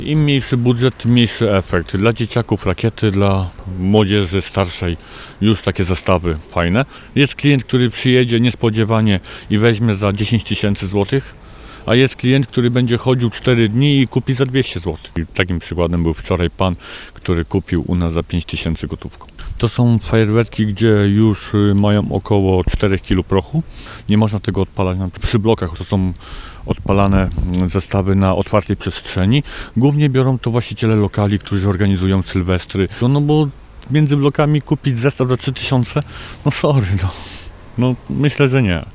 Im mniejszy budżet, tym mniejszy efekt. Dla dzieciaków rakiety, dla młodzieży starszej już takie zestawy fajne. Jest klient, który przyjedzie niespodziewanie i weźmie za 10 tysięcy złotych, a jest klient, który będzie chodził 4 dni i kupi za 200 zł. I takim przykładem był wczoraj pan, który kupił u nas za 5 tysięcy gotówką. To są fajerwerki, gdzie już mają około 4 kg prochu. Nie można tego odpalać przy blokach. To są odpalane zestawy na otwartej przestrzeni. Głównie biorą to właściciele lokali, którzy organizują sylwestry. No bo między blokami kupić zestaw za 3000? No sorry, no myślę, że nie.